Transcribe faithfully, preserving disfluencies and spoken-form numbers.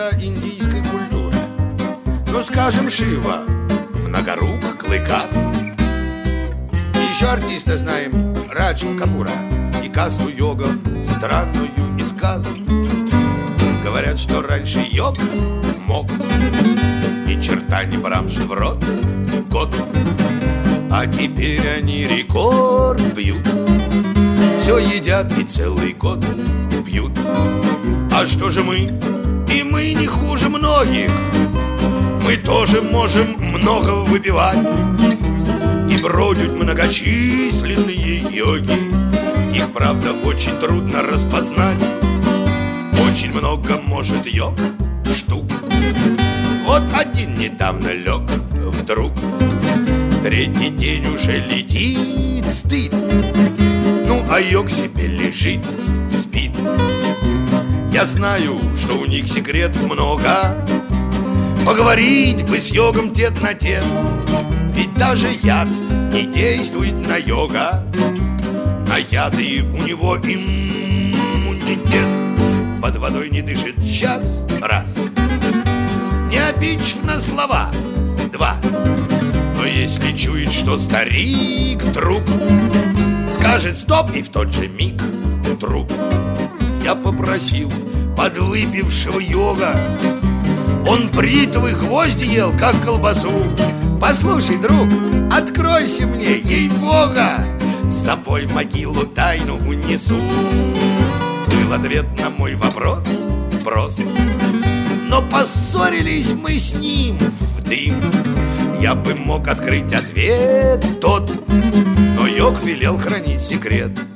это индийской культуры. Ну, скажем, Шива, многорук, клыкаст. И еще артиста знаем, Раджу Капура, и касту йогов, странную из сказок. Говорят, что раньше йог мог ни черта не брамшит в рот год, а теперь они рекорд бьют. Все едят и целый год пьют. А что же мы? И мы не хуже многих. Мы тоже можем много выпивать и бродят многочисленные йоги. Их, правда, очень трудно распознать. Очень много может йог штук. Вот один недавно лег вдруг, третий день уже летит стыд. Ну, а йог себе лежит, спит. Я знаю, что у них секретов много. Поговорить бы с йогом тет на тет, ведь даже яд не действует на йога. На яды у него иммунитет. Под водой не дышит час, раз. Не обидчив на слова, два. Но если чует, что старик вдруг скажет стоп, и в тот же миг труп. Я попросил подвыпившего йога, он бритвы гвозди ел, как колбасу. Послушай, друг, откройся мне, ей-бога, с собой в могилу тайну унесу. Был ответ на мой вопрос прост, но поссорились мы с ним в дым. Я бы мог открыть ответ тот, но йог велел хранить секрет.